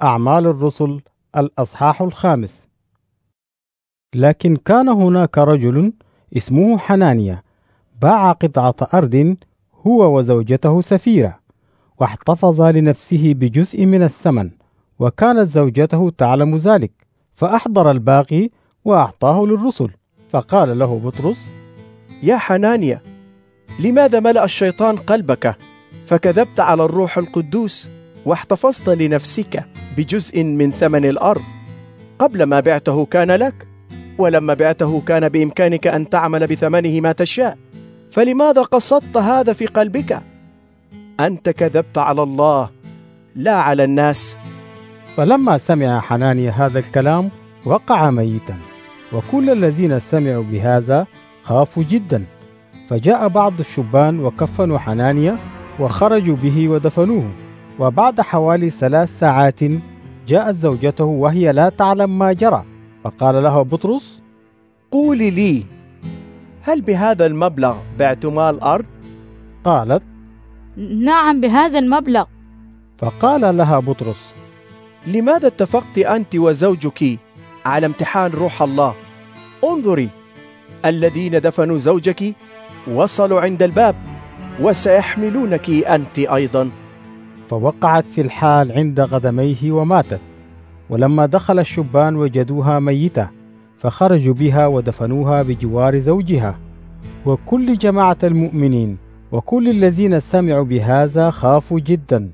أعمال الرسل الأصحاح 5. لكن كان هناك رجل اسمه حنانيا باع قطعة أرض هو وزوجته سفيرة، واحتفظ لنفسه بجزء من الثمن، وكانت زوجته تعلم ذلك، فأحضر الباقي وأعطاه للرسل. فقال له بطرس: يا حنانيا، لماذا ملأ الشيطان قلبك فكذبت على الروح القدوس واحتفظت لنفسك بجزء من ثمن الأرض؟ قبل ما بعته كان لك، ولما بعته كان بإمكانك أن تعمل بثمنه ما تشاء، فلماذا قصدت هذا في قلبك؟ أنت كذبت على الله لا على الناس. فلما سمع حنانيا هذا الكلام وقع ميتا، وكل الذين سمعوا بهذا خافوا جدا. فجاء بعض الشبان وكفنوا حنانيا وخرجوا به ودفنوه. وبعد حوالي 3 ساعات جاءت زوجته وهي لا تعلم ما جرى، فقال لها بطرس: قولي لي، هل بهذا المبلغ بعتما الأرض؟ قالت: نعم، بهذا المبلغ. فقال لها بطرس: لماذا اتفقت أنت وزوجك على امتحان روح الله؟ انظري، الذين دفنوا زوجك وصلوا عند الباب، وسيحملونك أنت أيضا. فوقعت في الحال عند قدميه وماتت. ولما دخل الشبان وجدوها ميتة، فخرجوا بها ودفنوها بجوار زوجها. وكل جماعة المؤمنين وكل الذين سمعوا بهذا خافوا جدا.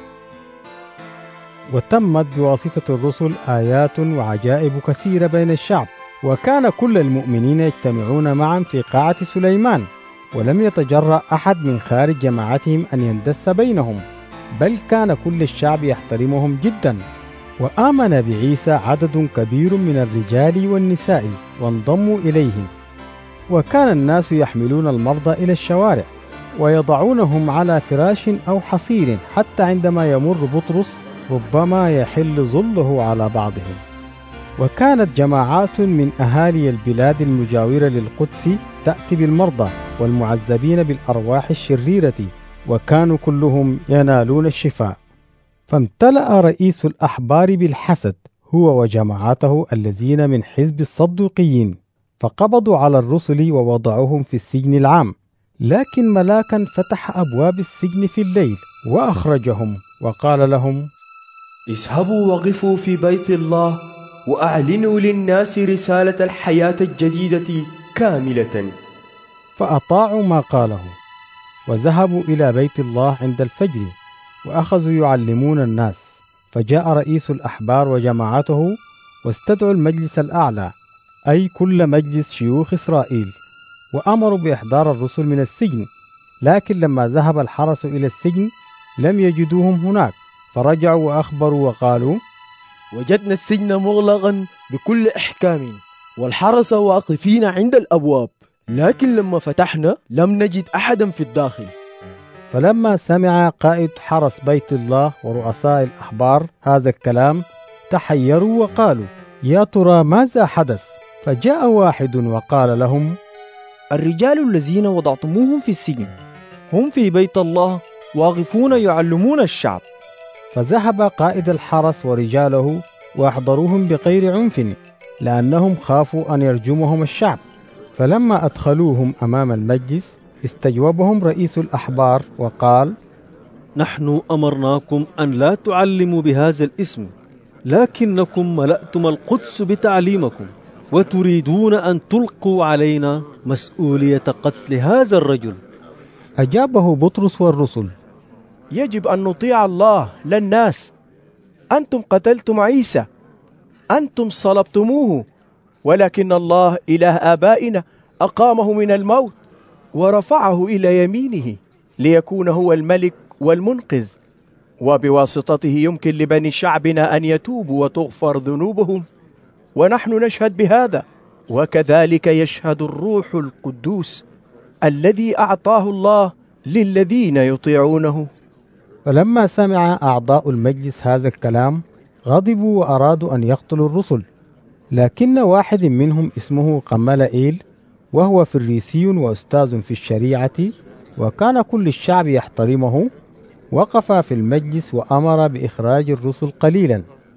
وتمت بواسطة الرسل آيات وعجائب كثيرة بين الشعب، وكان كل المؤمنين يجتمعون معا في قاعة سليمان، ولم يتجرأ أحد من خارج جماعتهم أن يندس بينهم، بل كان كل الشعب يحترمهم جدا. وآمن بعيسى عدد كبير من الرجال والنساء وانضموا إليهم. وكان الناس يحملون المرضى إلى الشوارع ويضعونهم على فراش أو حصير، حتى عندما يمر بطرس ربما يحل ظله على بعضهم. وكانت جماعات من أهالي البلاد المجاورة للقدس تأتي بالمرضى والمعذبين بالأرواح الشريرة، وكانوا كلهم ينالون الشفاء. فامتلأ رئيس الأحبار بالحسد هو وجماعته الذين من حزب الصدوقيين، فقبضوا على الرسل ووضعوهم في السجن العام. لكن ملاكا فتح أبواب السجن في الليل وأخرجهم، وقال لهم: اذهبوا وقفوا في بيت الله وأعلنوا للناس رسالة الحياة الجديدة كاملة. فأطاعوا ما قاله، وذهبوا إلى بيت الله عند الفجر وأخذوا يعلمون الناس. فجاء رئيس الأحبار وجماعته واستدعوا المجلس الأعلى، أي كل مجلس شيوخ إسرائيل، وأمروا بإحضار الرسل من السجن. لكن لما ذهب الحرس إلى السجن لم يجدوهم هناك، فرجعوا وأخبروا وقالوا: وجدنا السجن مغلقا بكل إحكام، والحرس واقفين عند الأبواب، لكن لما فتحنا لم نجد أحدا في الداخل. فلما سمع قائد حرس بيت الله ورؤساء الأحبار هذا الكلام تحيروا وقالوا: يا ترى ماذا حدث؟ فجاء واحد وقال لهم: الرجال الذين وضعتموهم في السجن هم في بيت الله واقفون يعلمون الشعب. فذهب قائد الحرس ورجاله وأحضروهم بغير عنف، لأنهم خافوا أن يرجمهم الشعب. فلما أدخلوهم أمام المجلس استجوبهم رئيس الأحبار وقال: نحن أمرناكم أن لا تعلموا بهذا الاسم، لكنكم ملأتم القدس بتعليمكم، وتريدون أن تلقوا علينا مسؤولية قتل هذا الرجل. أجابه بطرس والرسل: يجب أن نطيع الله لا الناس. أنتم قتلتم عيسى، أنتم صلبتموه، ولكن الله إله آبائنا أقامه من الموت ورفعه إلى يمينه ليكون هو الملك والمنقذ، وبواسطته يمكن لبني شعبنا أن يتوبوا وتغفر ذنوبهم. ونحن نشهد بهذا، وكذلك يشهد الروح القدوس الذي أعطاه الله للذين يطيعونه. فلما سمع أعضاء المجلس هذا الكلام غضبوا وأرادوا أن يقتلوا الرسل. لكن واحد منهم اسمه قملائيل، وهو فريسي وأستاذ في الشريعة، وكان كل الشعب يحترمه، وقف في المجلس وأمر بإخراج الرسل قليلا.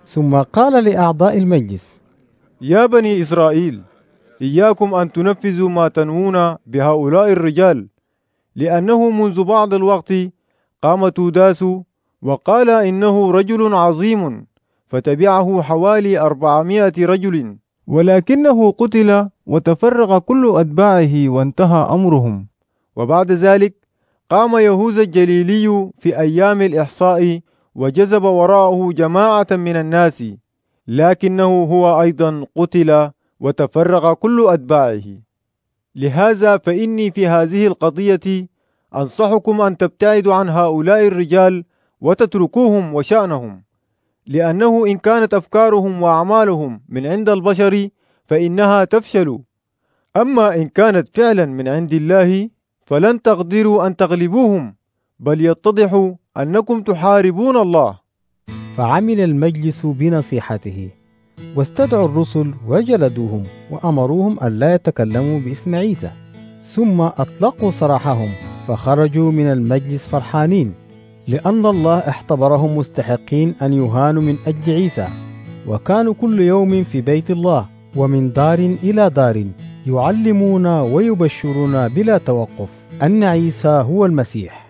ثم قال لأعضاء المجلس: يا بني إسرائيل، إياكم أن تنفذوا ما تنوون بهؤلاء الرجال، لأنه منذ بعض الوقت قام توداس وقال إنه رجل عظيم، فتبعه حوالي 400 رجل، ولكنه قتل وتفرق كل أتباعه وانتهى أمرهم. وبعد ذلك قام يهوذا الجليلي في أيام الإحصاء وجذب وراءه جماعة من الناس، لكنه هو أيضا قتل وتفرق كل أتباعه. لهذا فإني في هذه القضية أنصحكم أن تبتعدوا عن هؤلاء الرجال وتتركوهم وشأنهم، لأنه إن كانت أفكارهم وأعمالهم من عند البشر فإنها تفشل، أما إن كانت فعلا من عند الله فلن تقدروا أن تغلبوهم، بل يتضح أنكم تحاربون الله. فعمل المجلس بنصيحته، واستدعوا الرسل وجلدوهم وأمروهم ألا يتكلموا باسم عيسى، ثم أطلقوا سراحهم، فخرجوا من المجلس فرحانين، لأن الله اختبرهم مستحقين أن يهانوا من أجل عيسى. وكانوا كل يوم في بيت الله، ومن دار إلى دار يعلمون ويبشرون بلا توقف أن عيسى هو المسيح.